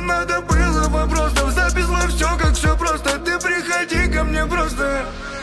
надо было вопросов. Записала все, как все просто. Ты приходи ко мне просто.